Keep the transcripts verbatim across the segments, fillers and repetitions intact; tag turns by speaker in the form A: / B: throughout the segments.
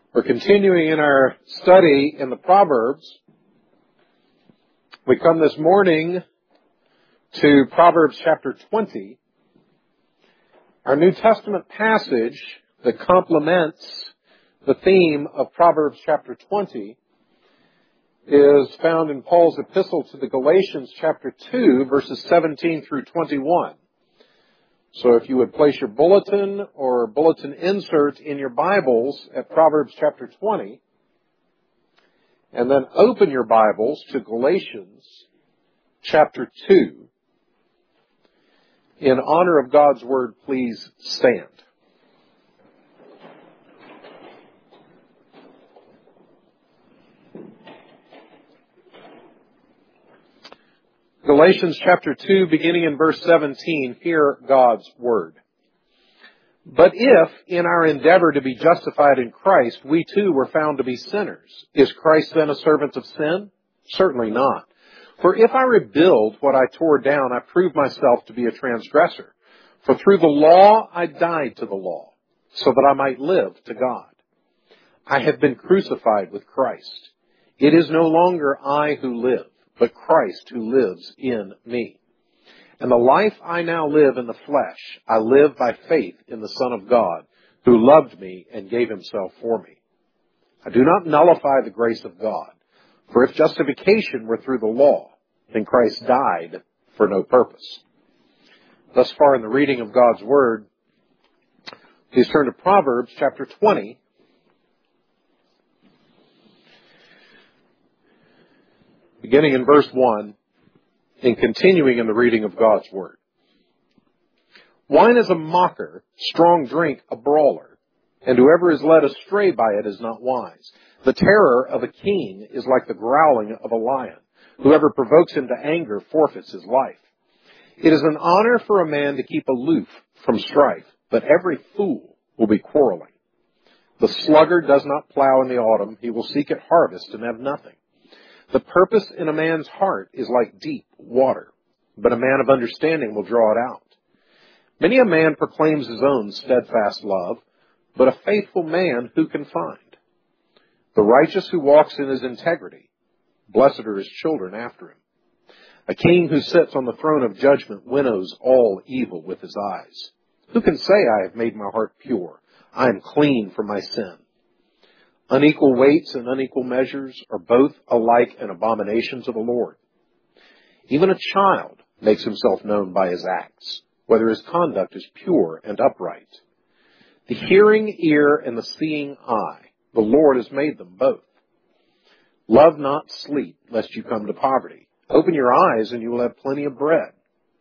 A: We're continuing in our study in the Proverbs. We come this morning to Proverbs chapter twenty. Our New Testament passage that complements the theme of Proverbs chapter twenty is found in Paul's epistle to the Galatians chapter two, verses seventeen through twenty-one. So if you would place your bulletin or bulletin insert in your Bibles at Proverbs chapter twenty, and then open your Bibles to Galatians chapter two. In honor of God's Word, please stand. Galatians chapter two, beginning in verse seventeen, hear God's Word. But if, in our endeavor to be justified in Christ, we too were found to be sinners, is Christ then a servant of sin? Certainly not. For if I rebuild what I tore down, I prove myself to be a transgressor. For through the law I died to the law, so that I might live to God. I have been crucified with Christ. It is no longer I who live, but Christ who lives in me. And the life I now live in the flesh, I live by faith in the Son of God, who loved me and gave himself for me. I do not nullify the grace of God, for if justification were through the law, then Christ died for no purpose. Thus far in the reading of God's Word, please turn to Proverbs chapter twenty. Beginning in verse one, and continuing in the reading of God's Word. Wine is a mocker, strong drink a brawler, and whoever is led astray by it is not wise. The terror of a king is like the growling of a lion. Whoever provokes him to anger forfeits his life. It is an honor for a man to keep aloof from strife, but every fool will be quarreling. The sluggard does not plow in the autumn. He will seek at harvest and have nothing. The purpose in a man's heart is like deep water, but a man of understanding will draw it out. Many a man proclaims his own steadfast love, but a faithful man who can find? The righteous who walks in his integrity, blessed are his children after him. A king who sits on the throne of judgment winnows all evil with his eyes. Who can say, I have made my heart pure, I am clean from my sin? Unequal weights and unequal measures are both alike an abomination to the Lord. Even a child makes himself known by his acts, whether his conduct is pure and upright. The hearing ear and the seeing eye, the Lord has made them both. Love not sleep, lest you come to poverty. Open your eyes, and you will have plenty of bread.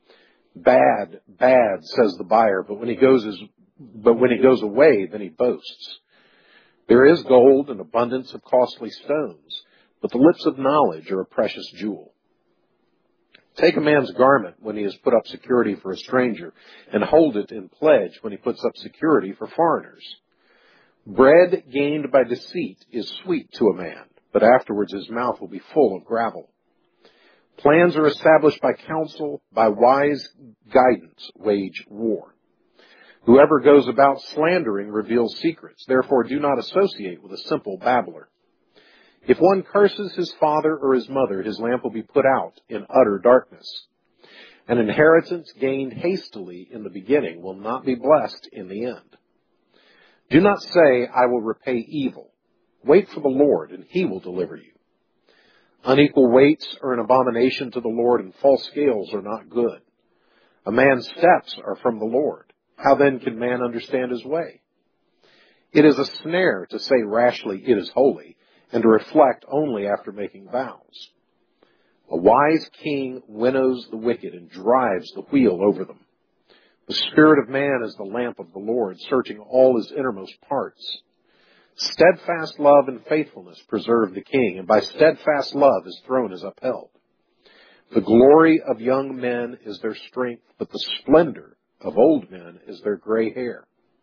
A: Bad, bad, says the buyer, but when he goes, his, but when he goes away, then he boasts. There is gold and abundance of costly stones, but the lips of knowledge are a precious jewel. Take a man's garment when he has put up security for a stranger, and hold it in pledge when he puts up security for foreigners. Bread gained by deceit is sweet to a man, but afterwards his mouth will be full of gravel. Plans are established by counsel, by wise guidance wage war. Whoever goes about slandering reveals secrets. Therefore, do not associate with a simple babbler. If one curses his father or his mother, his lamp will be put out in utter darkness. An inheritance gained hastily in the beginning will not be blessed in the end. Do not say, I will repay evil. Wait for the Lord, and he will deliver you. Unequal weights are an abomination to the Lord, and false scales are not good. A man's steps are from the Lord. How then can man understand his way? It is a snare to say rashly, it is holy, and to reflect only after making vows. A wise king winnows the wicked and drives the wheel over them. The spirit of man is the lamp of the Lord, searching all his innermost parts. Steadfast love and faithfulness preserve the king, and by steadfast love his throne is upheld. The glory of young men is their strength, but the splendor of old men is their gray hair.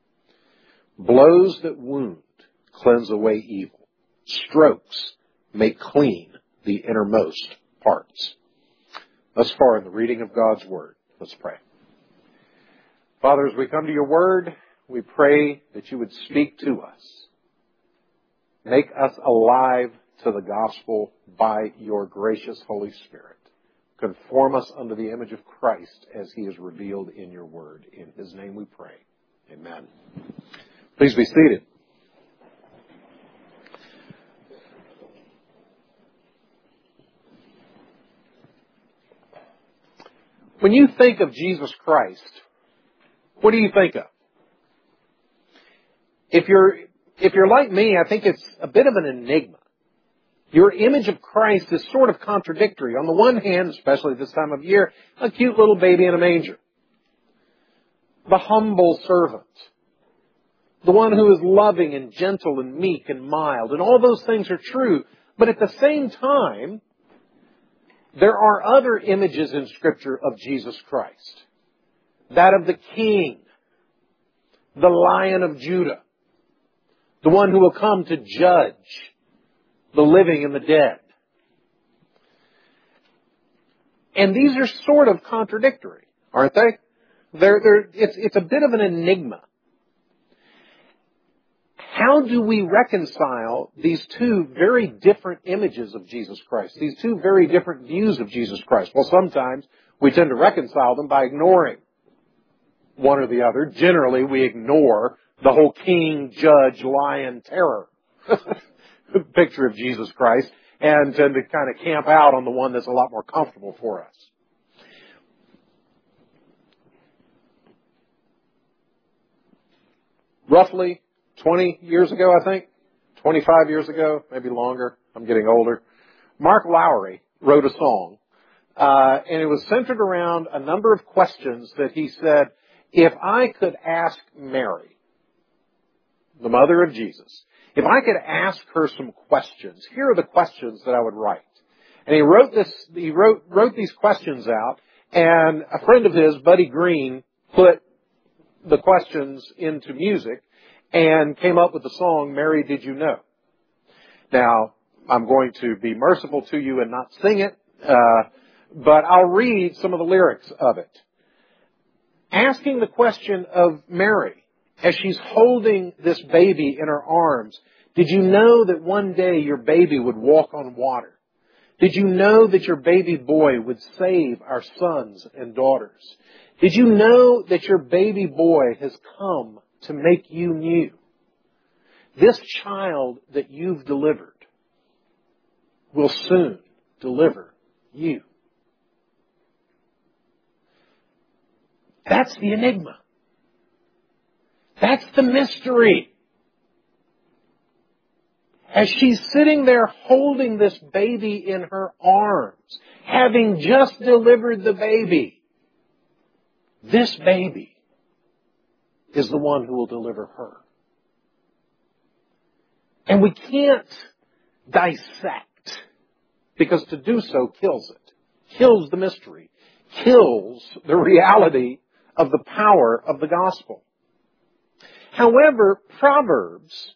A: Blows that wound cleanse away evil. Strokes make clean the innermost parts. Thus far in the reading of God's Word, let's pray. Father, as we come to your Word, we pray that you would speak to us. Make us alive to the gospel by your gracious Holy Spirit. Conform us unto the image of Christ as he is revealed in your word. In his name we pray. Amen. Please be seated. When you think of Jesus Christ, what do you think of? If you're, if you're like me, I think it's a bit of an enigma. Your image of Christ is sort of contradictory. On the one hand, especially this time of year, a cute little baby in a manger. The humble servant. The one who is loving and gentle and meek and mild. And all those things are true. But at the same time, there are other images in Scripture of Jesus Christ. That of the King, the Lion of Judah, the one who will come to judge the living and the dead. And these are sort of contradictory, aren't they? They're, they're, it's, it's a bit of an enigma. How do we reconcile these two very different images of Jesus Christ, these two very different views of Jesus Christ? Well, sometimes we tend to reconcile them by ignoring one or the other. Generally, we ignore the whole king, judge, lion, terror picture of Jesus Christ and tend to kind of camp out on the one that's a lot more comfortable for us. Roughly twenty years ago, I think, twenty-five years ago, maybe longer, I'm getting older, Mark Lowry wrote a song, uh, and it was centered around a number of questions that he said, if I could ask Mary, the mother of Jesus, if I could ask her some questions, here are the questions that I would write. And he wrote this, he wrote, wrote these questions out, and a friend of his, Buddy Green, put the questions into music and came up with the song, Mary, Did You Know? Now, I'm going to be merciful to you and not sing it, uh, but I'll read some of the lyrics of it. Asking the question of Mary, as she's holding this baby in her arms, did you know that one day your baby would walk on water? Did you know that your baby boy would save our sons and daughters? Did you know that your baby boy has come to make you new? This child that you've delivered will soon deliver you. That's the enigma. That's the mystery. As she's sitting there holding this baby in her arms, having just delivered the baby, this baby is the one who will deliver her. And we can't dissect, because to do so kills it, kills the mystery, kills the reality of the power of the gospel. However, Proverbs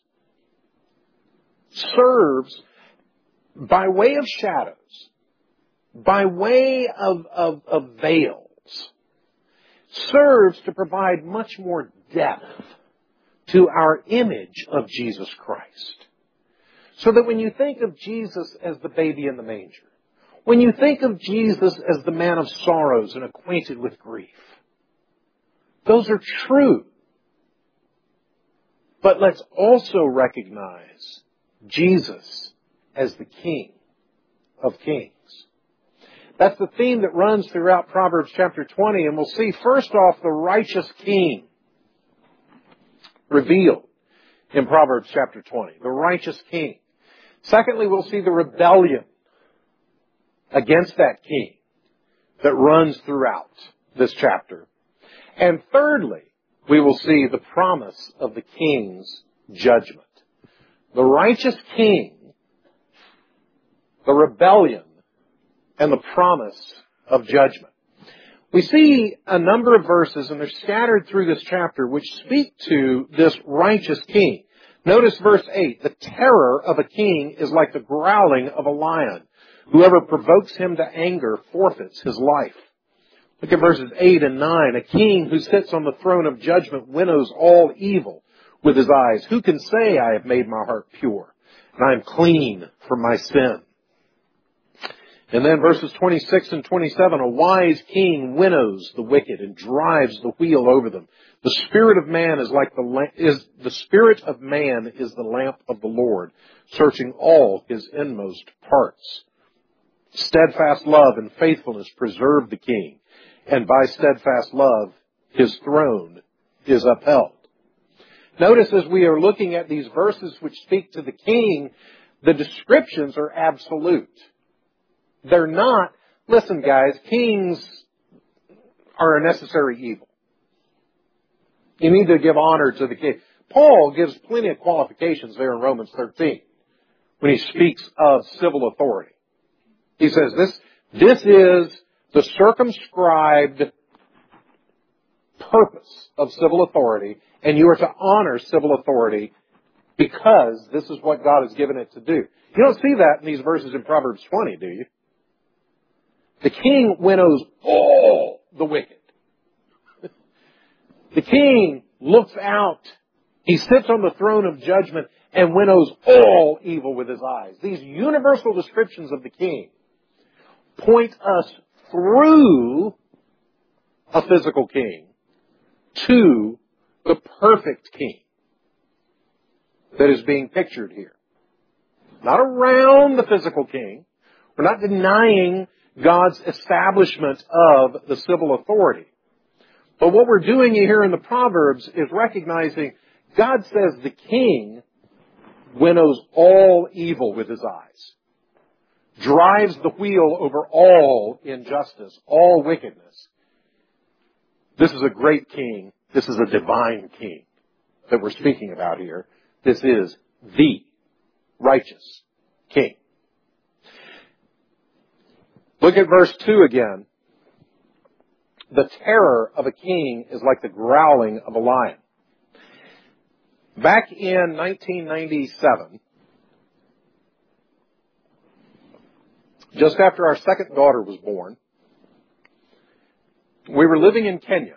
A: serves by way of shadows, by way of, of, of veils, serves to provide much more depth to our image of Jesus Christ. So that when you think of Jesus as the baby in the manger, when you think of Jesus as the man of sorrows and acquainted with grief, those are true. But let's also recognize Jesus as the King of Kings. That's the theme that runs throughout Proverbs chapter twenty, and we'll see first off the righteous King revealed in Proverbs chapter twenty, the righteous King. Secondly, we'll see the rebellion against that King that runs throughout this chapter. And thirdly, we will see the promise of the King's judgment. The righteous King, the rebellion, and the promise of judgment. We see a number of verses, and they're scattered through this chapter, which speak to this righteous King. Notice verse eight. The terror of a king is like the growling of a lion. Whoever provokes him to anger forfeits his life. Look at verses eight and nine. A king who sits on the throne of judgment winnows all evil with his eyes. Who can say, I have made my heart pure? and I am clean from my sin. And then verses twenty-six and twenty-seven, a wise king winnows the wicked and drives the wheel over them. The spirit of man is like the la- is the spirit of man is the lamp of the Lord, searching all his inmost parts. Steadfast love and faithfulness preserve the king, and by steadfast love his throne is upheld. Notice as we are looking at these verses which speak to the king, the descriptions are absolute. They're not, listen guys, kings are a necessary evil. You need to give honor to the king. Paul gives plenty of qualifications there in Romans thirteen when he speaks of civil authority. He says this, this is the circumscribed purpose of civil authority, and you are to honor civil authority because this is what God has given it to do. You don't see that in these verses in Proverbs twenty, do you? The king winnows all the wicked. The king looks out. He sits on the throne of judgment and winnows all evil with his eyes. These universal descriptions of the king point us through a physical king to the perfect king that is being pictured here. Not around the physical king. We're not denying God's establishment of the civil authority. But what we're doing here in the Proverbs is recognizing God says the king winnows all evil with his eyes, drives the wheel over all injustice, all wickedness. This is a great king. This is a divine king that we're speaking about here. This is the righteous king. Look at verse two again. The terror of a king is like the growling of a lion. Back in nineteen ninety-seven, just after our second daughter was born, we were living in Kenya.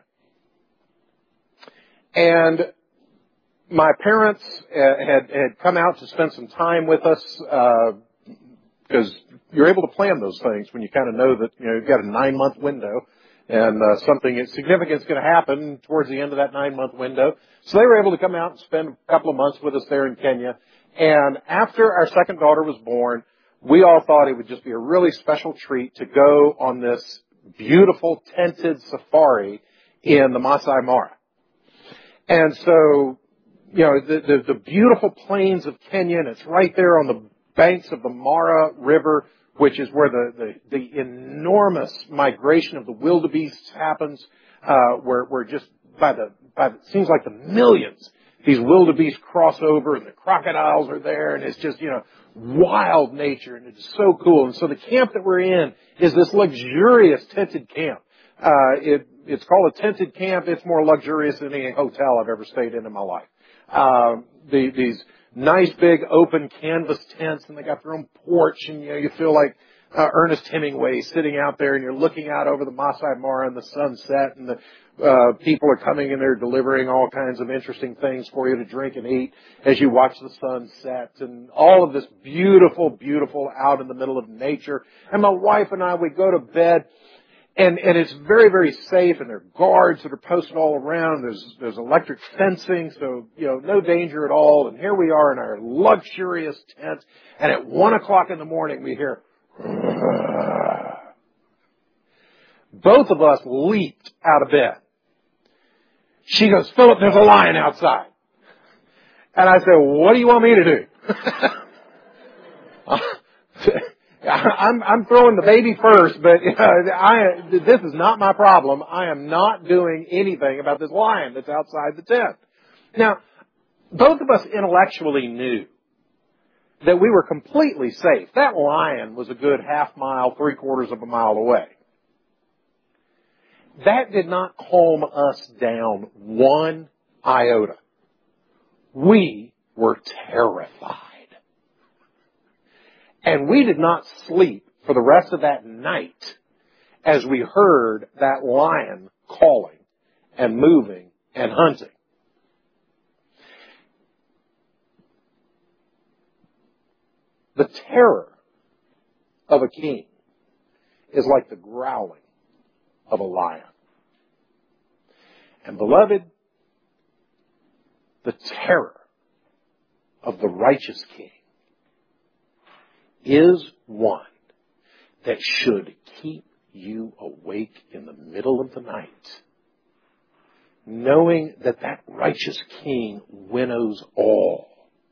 A: And my parents had, had come out to spend some time with us, uh, because you're able to plan those things when you kind of know that, you know, you've got a nine-month window and uh, something significant is going to happen towards the end of that nine-month window. So they were able to come out and spend a couple of months with us there in Kenya. And after our second daughter was born, we all thought it would just be a really special treat to go on this beautiful tented safari in the Masai Mara. And so, you know, the, the, the beautiful plains of Kenya, and it's right there on the banks of the Mara River, which is where the, the, the enormous migration of the wildebeests happens, uh, where, where just by the, by the, it seems like the millions, these wildebeest cross over and the crocodiles are there, and it's just, you know, wild nature, and it's so cool. And so the camp that we're in is this luxurious tented camp. Uh, it, it's called a tented camp. It's more luxurious than any hotel I've ever stayed in in my life. Uh, the, these nice big open canvas tents, and they got their own porch, and you know, you feel like uh, Ernest Hemingway sitting out there, and you're looking out over the Masai Mara and the sunset, and the uh, people are coming and they're delivering all kinds of interesting things for you to drink and eat as you watch the sun set, and all of this beautiful, beautiful out in the middle of nature. And my wife and I, we go to bed. And, and it's very, very safe, and there are guards that are posted all around. There's, there's electric fencing, so, you know, no danger at all. And here we are in our luxurious tent, and at one o'clock in the morning we hear, both of us leaped out of bed. She goes, Philip, there's a lion outside. And I said, what do you want me to do? I'm, I'm throwing the baby first, but uh, I, this is not my problem. I am not doing anything about this lion that's outside the tent. Now, both of us intellectually knew that we were completely safe. That lion was a good half mile, three quarters of a mile away. That did not calm us down one iota. We were terrified. And we did not sleep for the rest of that night as we heard that lion calling and moving and hunting. The terror of a king is like the growling of a lion. And beloved, the terror of the righteous king is one that should keep you awake in the middle of the night, knowing that that righteous king winnows all,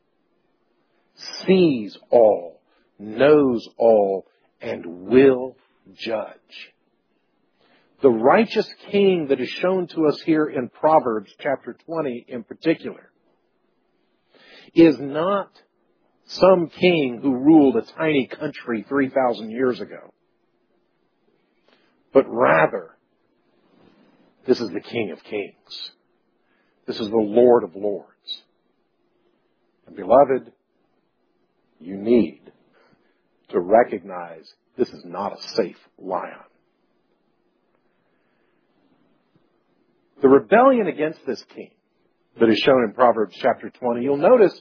A: sees all, knows all, and will judge. The righteous king that is shown to us here in Proverbs chapter twenty in particular is not some king who ruled a tiny country three thousand years ago, but rather this is the King of Kings. This is the Lord of Lords. And beloved, you need to recognize this is not a safe lion. The rebellion against this king that is shown in Proverbs chapter twenty, you'll notice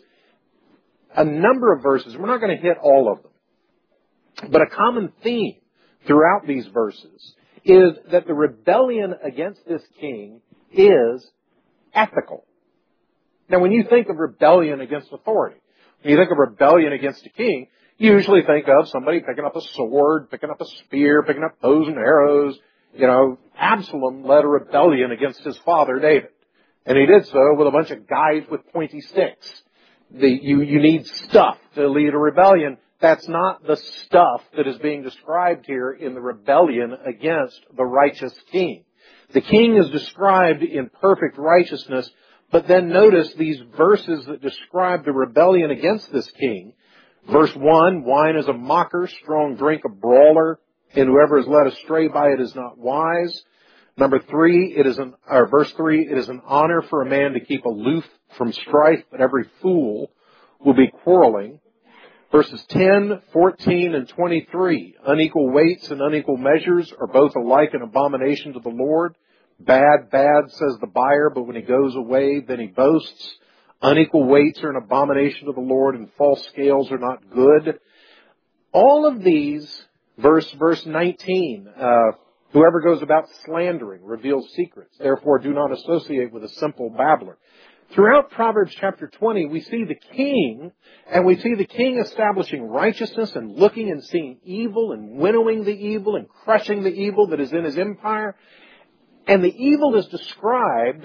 A: a number of verses. We're not going to hit all of them. But a common theme throughout these verses is that the rebellion against this king is ethical. Now, when you think of rebellion against authority, when you think of rebellion against a king, you usually think of somebody picking up a sword, picking up a spear, picking up bows and arrows. You know, Absalom led a rebellion against his father, David. And he did so with a bunch of guys with pointy sticks. The, you, you need stuff to lead a rebellion. That's not the stuff that is being described here in the rebellion against the righteous king. The king is described in perfect righteousness, but then notice these verses that describe the rebellion against this king. Verse one, wine is a mocker, strong drink a brawler, and whoever is led astray by it is not wise. Number three, it is an, or verse three, it is an honor for a man to keep aloof from strife, but every fool will be quarreling. Verses ten, fourteen, and twenty-three, unequal weights and unequal measures are both alike an abomination to the Lord. Bad, bad, says the buyer, but when he goes away, then he boasts. Unequal weights are an abomination to the Lord, and false scales are not good. All of these, verse, verse nineteen, uh, whoever goes about slandering reveals secrets. Therefore, do not associate with a simple babbler. Throughout Proverbs chapter twenty, we see the king, and we see the king establishing righteousness and looking and seeing evil and winnowing the evil and crushing the evil that is in his empire. And the evil is described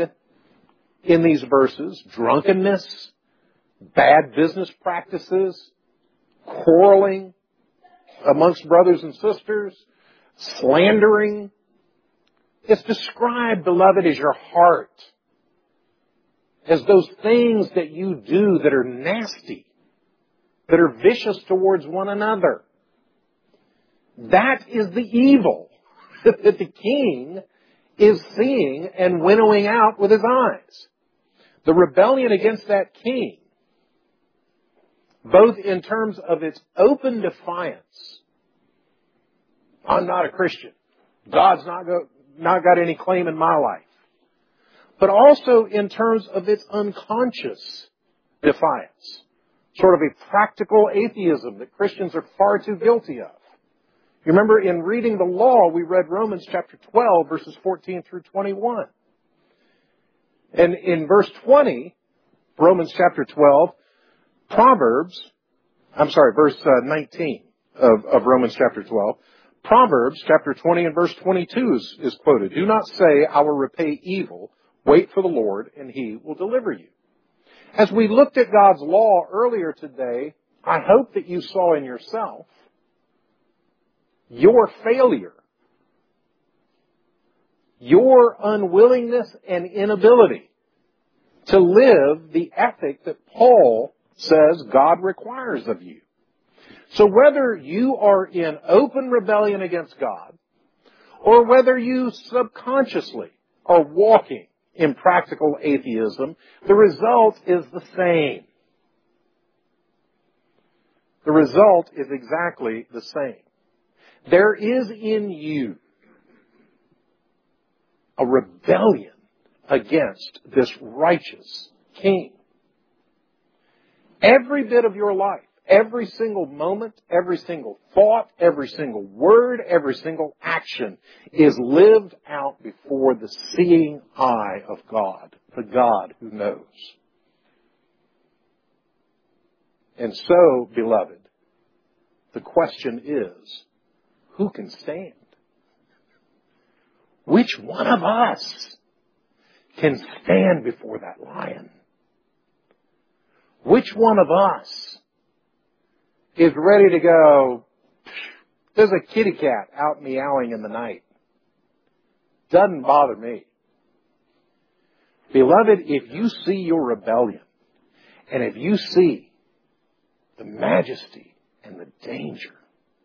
A: in these verses: drunkenness, bad business practices, quarreling amongst brothers and sisters, slandering. It's described, beloved, as your heart, as those things that you do that are nasty, that are vicious towards one another. That is the evil that the king is seeing and winnowing out with his eyes. The rebellion against that king, both in terms of its open defiance, I'm not a Christian, God's not, go, not got any claim in my life, but also in terms of its unconscious defiance, sort of a practical atheism that Christians are far too guilty of. You remember in reading the law, we read Romans chapter twelve, verses fourteen through twenty-one. And in verse twenty, Romans chapter twelve, Proverbs, I'm sorry, verse uh, nineteen of, of Romans chapter twelve, Proverbs chapter twenty and verse twenty-two is, is quoted. Do not say, I will repay evil. Wait for the Lord, and He will deliver you. As we looked at God's law earlier today, I hope that you saw in yourself your failure, your unwillingness and inability to live the ethic that Paul says God requires of you. So whether you are in open rebellion against God, or whether you subconsciously are walking in practical atheism, the result is the same. The result is exactly the same. There is in you a rebellion against this righteous king. Every bit of your life, Every single moment, every single thought, every single word, every single action is lived out before the seeing eye of God, the God who knows. And so, beloved, the question is, who can stand? Which one of us can stand before that lion? Which one of us is ready to go, there's a kitty cat out meowing in the night. Doesn't bother me. Beloved, if you see your rebellion, and if you see the majesty and the danger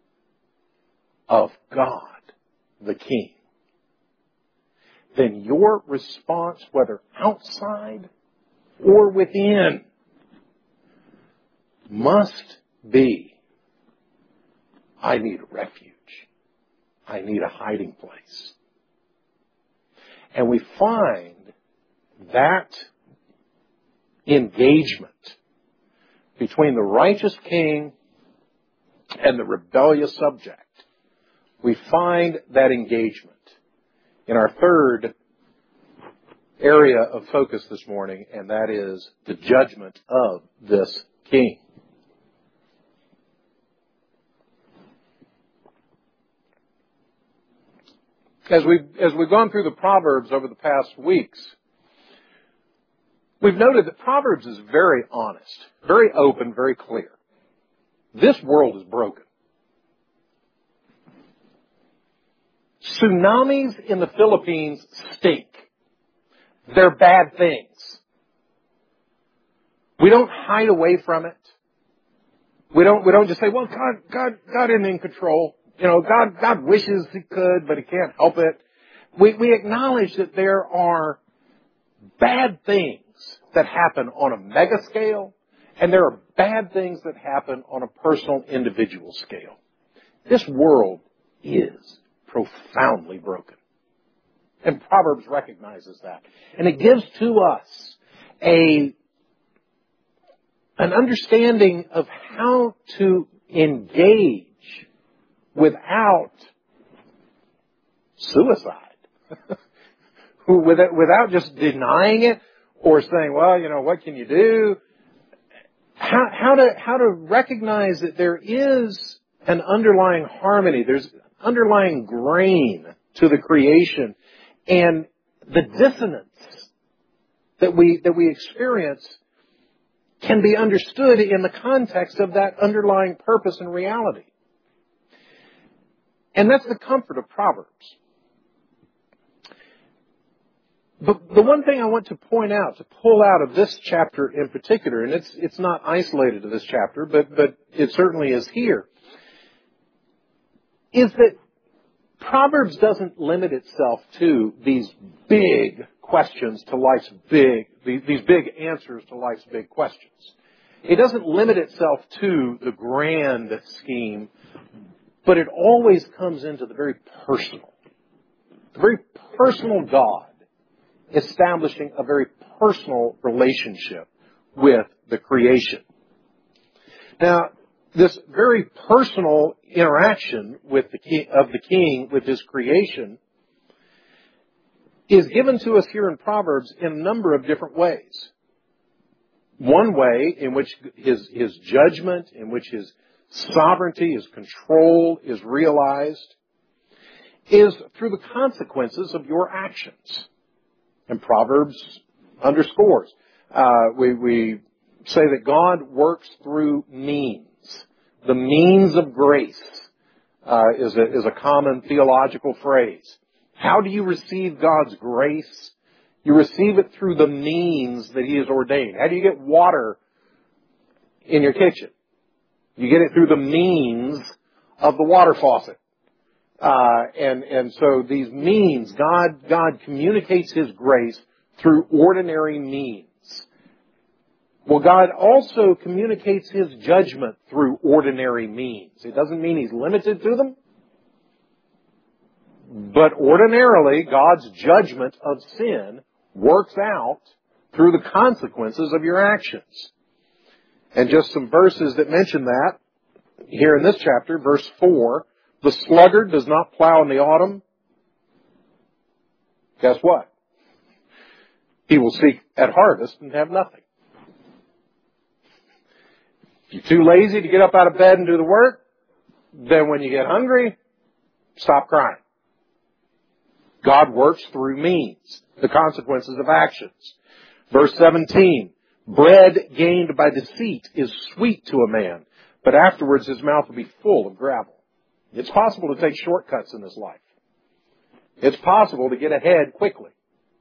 A: of God, the King, then your response, whether outside or within, must be, I need a refuge. I need a hiding place. And we find that engagement between the righteous king and the rebellious subject. We find that engagement in our third area of focus this morning, and that is the judgment of this king. As we've, as we've gone through the Proverbs over the past weeks, we've noted that Proverbs is very honest, very open, very clear. This world is broken. Tsunamis in the Philippines stink. They're bad things. We don't hide away from it. We don't, we don't just say, well, God, God, God isn't in control. You know, God, God wishes He could, but He can't help it. We, we acknowledge that there are bad things that happen on a mega scale, and there are bad things that happen on a personal, individual scale. This world is profoundly broken. And Proverbs recognizes that. And it gives to us a, an understanding of how to engage without suicide. without, without just denying it or saying, well, you know, what can you do? How, how to, how to recognize that there is an underlying harmony. There's underlying grain to the creation, and the dissonance that we, that we experience can be understood in the context of that underlying purpose and reality. And that's the comfort of Proverbs. But the one thing I want to point out, to pull out of this chapter in particular, and it's, it's not isolated to this chapter, but, but it certainly is here, is that Proverbs doesn't limit itself to these big questions to life's big, these big answers to life's big questions. It doesn't limit itself to the grand scheme, but it always comes into the very personal. The very personal God establishing a very personal relationship with the creation. Now, this very personal interaction with the king, of the king with his creation is given to us here in Proverbs in a number of different ways. One way in which his, his judgment, in which his sovereignty, his control is realized, is through the consequences of your actions. And Proverbs underscores. Uh, we, we say that God works through means. The means of grace uh, is, a, is a common theological phrase. How do you receive God's grace? You receive it through the means that He has ordained. How do you get water in your kitchen? You get it through the means of the water faucet. Uh, and, and so these means, God, God communicates His grace through ordinary means. Well, God also communicates His judgment through ordinary means. It doesn't mean He's limited to them. But ordinarily, God's judgment of sin works out through the consequences of your actions. And just some verses that mention that here in this chapter, verse four, the sluggard does not plow in the autumn. Guess what? He will seek at harvest and have nothing. If you're too lazy to get up out of bed and do the work, then when you get hungry, stop crying. God works through means, the consequences of actions. Verse seventeen, bread gained by deceit is sweet to a man, but afterwards his mouth will be full of gravel. It's possible to take shortcuts in this life. It's possible to get ahead quickly.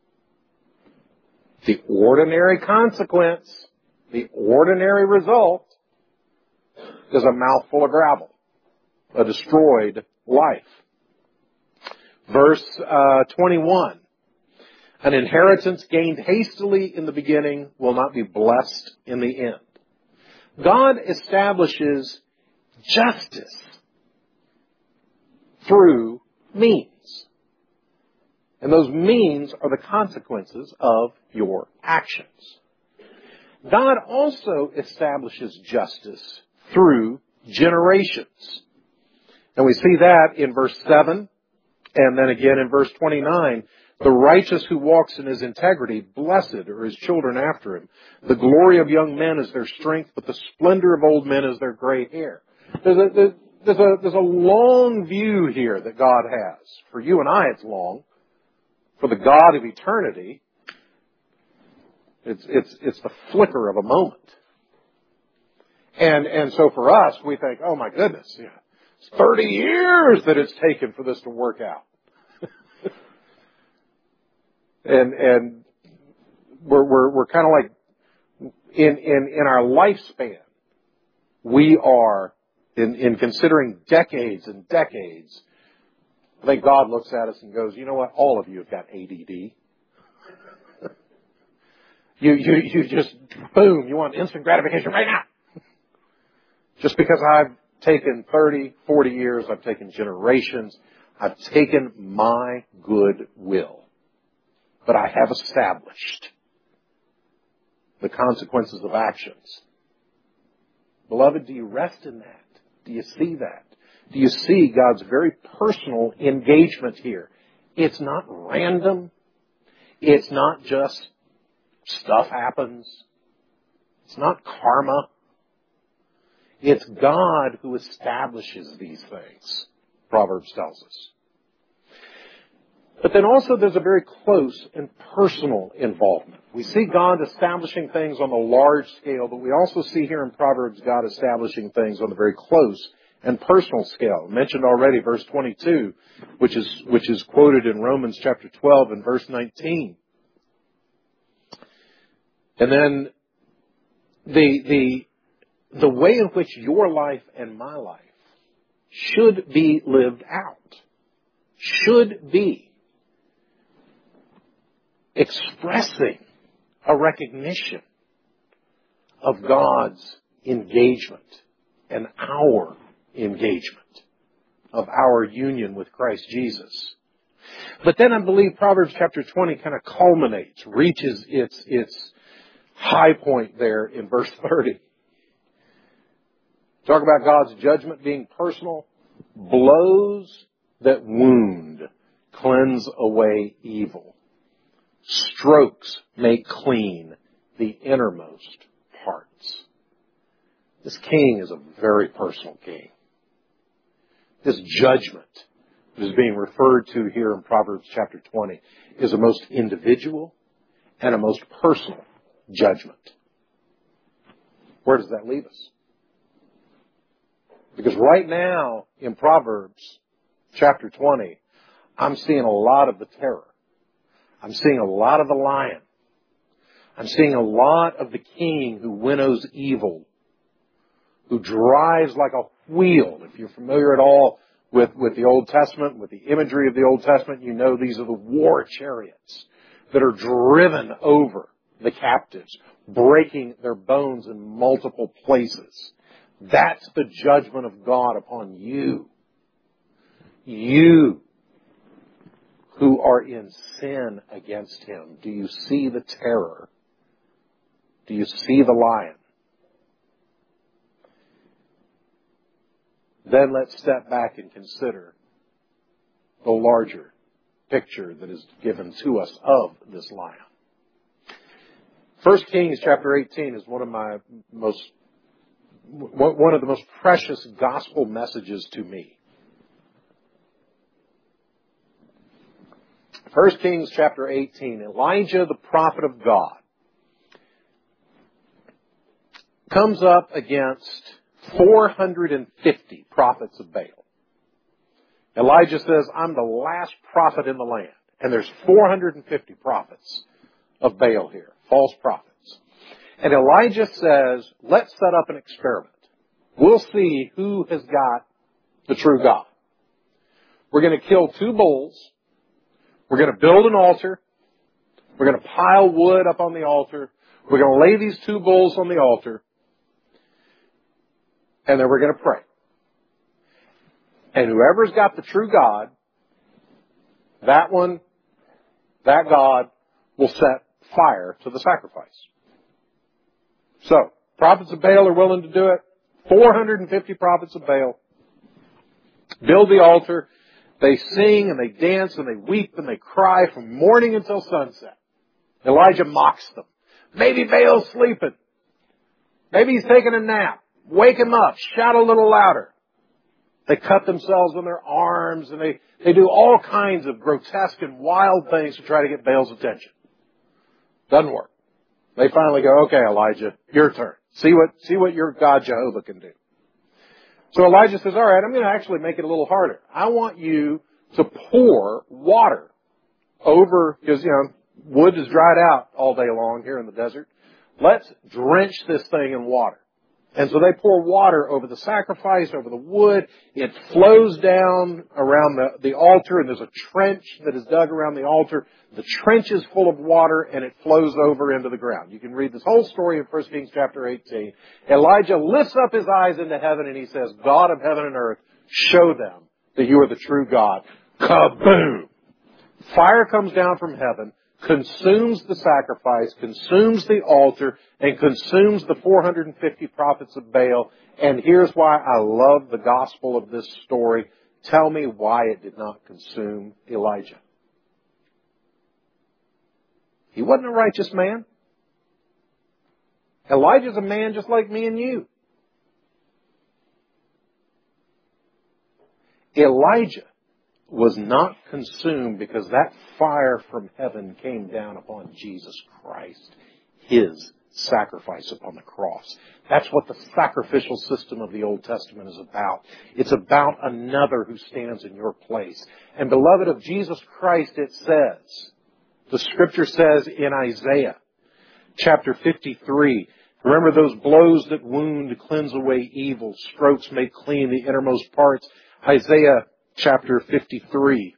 A: The ordinary consequence, the ordinary result, is a mouthful of gravel, a destroyed life. Verse uh, twenty-one, an inheritance gained hastily in the beginning will not be blessed in the end. God establishes justice through means. And those means are the consequences of your actions. God also establishes justice through generations. And we see that in verse seven, and then again in verse twenty-nine. The righteous who walks in his integrity, blessed are his children after him. The glory of young men is their strength, but the splendor of old men is their gray hair. There's a, there's a, there's a long view here that God has. For you and I, it's long. For the God of eternity, it's, it's, it's the flicker of a moment. And, and so for us, we think, oh my goodness, yeah, it's thirty years that it's taken for this to work out. and, and we're, we're, we're kind of like, in, in, in our lifespan, we are, in, in considering decades and decades, I think God looks at us and goes, you know what? All of you have got A D D. you, you, you just, boom, you want instant gratification right now. Just because I've taken thirty, forty years, I've taken generations, I've taken my good will. But I have established the consequences of actions. Beloved, do you rest in that? Do you see that? Do you see God's very personal engagement here? It's not random. It's not just stuff happens. It's not karma. It's God who establishes these things, Proverbs tells us. But then also there's a very close and personal involvement. We see God establishing things on the large scale, but we also see here in Proverbs God establishing things on the very close and personal scale. I mentioned already verse twenty-two, which is, which is quoted in Romans chapter twelve and verse nineteen. And then the, the, the way in which your life and my life should be lived out, should be expressing a recognition of God's engagement and our engagement, of our union with Christ Jesus. But then I believe Proverbs chapter twenty kind of culminates, reaches its, its high point there in verse thirty. Talk about God's judgment being personal. Blows that wound cleanse away evil. Strokes make clean the innermost parts. This king is a very personal king. This judgment that is being referred to here in Proverbs chapter twenty is a most individual and a most personal judgment. Where does that leave us? Because right now in Proverbs chapter twenty, I'm seeing a lot of the terror. I'm seeing a lot of the lion. I'm seeing a lot of the king who winnows evil, who drives like a wheel. If you're familiar at all with, with the Old Testament, with the imagery of the Old Testament, you know these are the war chariots that are driven over the captives, breaking their bones in multiple places. That's the judgment of God upon you. You who are in sin against Him. Do you see the terror? Do you see the lion? then let's step back and consider the larger picture that is given to us of this lion. First Kings chapter eighteen is one of my most, one of the most precious gospel messages to me. First Kings chapter eighteen, Elijah, the prophet of God, comes up against four hundred fifty prophets of Baal. Elijah says, I'm the last prophet in the land. And there's four hundred fifty prophets of Baal here, false prophets. And Elijah says, let's set up an experiment. We'll see who has got the true God. We're going to kill two bulls. We're going to build an altar. We're going to pile wood up on the altar. We're going to lay these two bulls on the altar. And then we're going to pray. And whoever's got the true God, that one, that God will set fire to the sacrifice. So, prophets of Baal are willing to do it. four hundred fifty prophets of Baal build the altar. They sing and they dance and they weep and they cry from morning until sunset. Elijah mocks them. Maybe Baal's sleeping. Maybe he's taking a nap. Wake him up. Shout a little louder. They cut themselves on their arms and they, they do all kinds of grotesque and wild things to try to get Baal's attention. Doesn't work. They finally go, okay, Elijah, your turn. See what, see what your God Jehovah can do. So Elijah says, all right, I'm going to actually make it a little harder. I want you to pour water over, because, you know, wood is dried out all day long here in the desert. Let's drench this thing in water. And so they pour water over the sacrifice, over the wood. It flows down around the, the altar, and there's a trench that is dug around the altar. The trench is full of water, and it flows over into the ground. You can read this whole story in First Kings chapter eighteen. Elijah lifts up his eyes into heaven, and he says, God of heaven and earth, show them that you are the true God. Kaboom! Fire comes down from heaven, consumes the sacrifice, consumes the altar, and consumes the four hundred fifty prophets of Baal. And here's why I love the gospel of this story. Tell me why it did not consume Elijah. He wasn't a righteous man. Elijah's a man just like me and you. Elijah was not consumed because that fire from heaven came down upon Jesus Christ, his sacrifice upon the cross. That's what the sacrificial system of the Old Testament is about. It's about another who stands in your place. And beloved of Jesus Christ, it says, the scripture says in Isaiah chapter fifty-three, remember those blows that wound cleanse away evil, strokes make clean the innermost parts. Isaiah chapter fifty-three.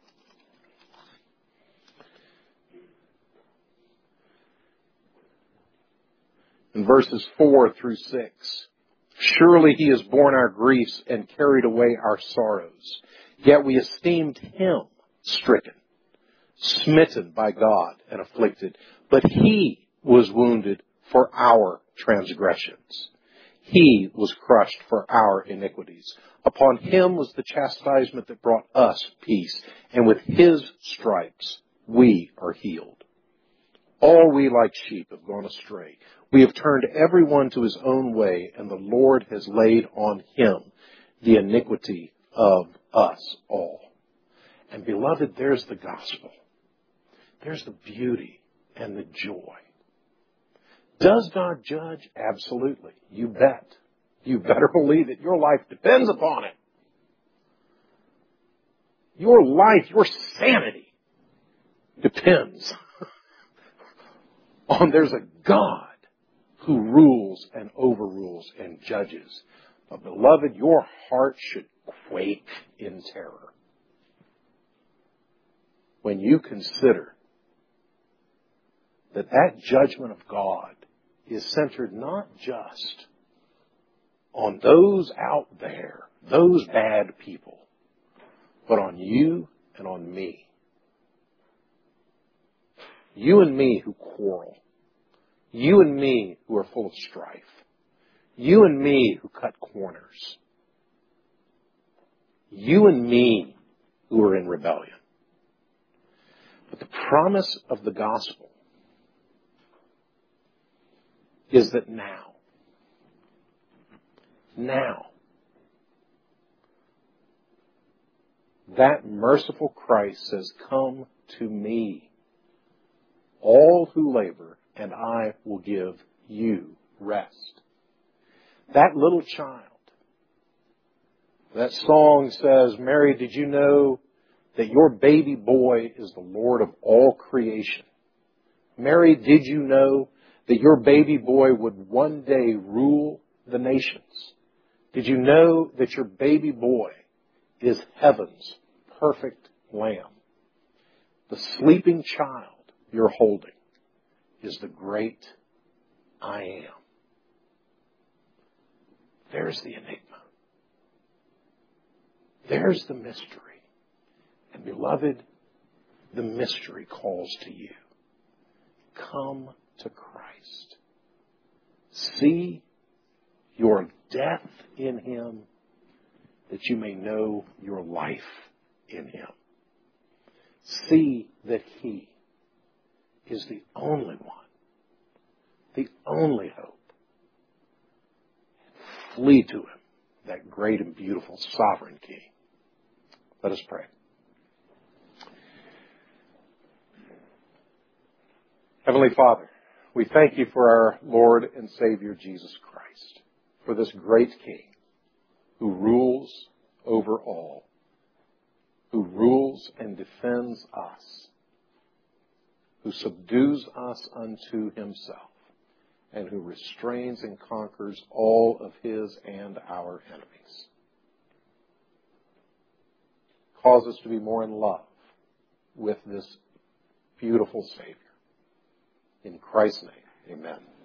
A: In verses four through six. Surely he has borne our griefs and carried away our sorrows. Yet we esteemed him stricken, smitten by God and afflicted. But he was wounded for our transgressions. He was crushed for our iniquities. Upon him was the chastisement that brought us peace, and with his stripes we are healed. All we like sheep have gone astray. We have turned everyone to his own way, and the Lord has laid on him the iniquity of us all. And beloved, there's the gospel. There's the beauty and the joy. Does God judge? Absolutely. You bet. You better believe it. Your life depends upon it. Your life, your sanity depends on there's a God who rules and overrules and judges. But beloved, your heart should quake in terror when you consider that that judgment of God is centered not just on those out there, those bad people, but on you and on me. You and me who quarrel. You and me who are full of strife. You and me who cut corners. you and me who are in rebellion. But the promise of the gospel is that now, now, that merciful Christ says, come to me, all who labor, and I will give you rest. That little child, that song says, Mary, did you know that your baby boy is the Lord of all creation? Mary, did you know that your baby boy would one day rule the nations? Did you know that your baby boy is heaven's perfect lamb? The sleeping child you're holding is the great I am. There's the enigma. There's the mystery. And beloved, the mystery calls to you. Come to Christ. See your death in Him, that you may know your life in Him. See that He is the only one, the only hope. Flee to Him, that great and beautiful sovereign King. Let us pray. Heavenly Father, we thank you for our Lord and Savior Jesus Christ, for this great King who rules over all, who rules and defends us, who subdues us unto Himself, and who restrains and conquers all of His and our enemies. Cause us to be more in love with this beautiful Savior. In Christ's name, amen.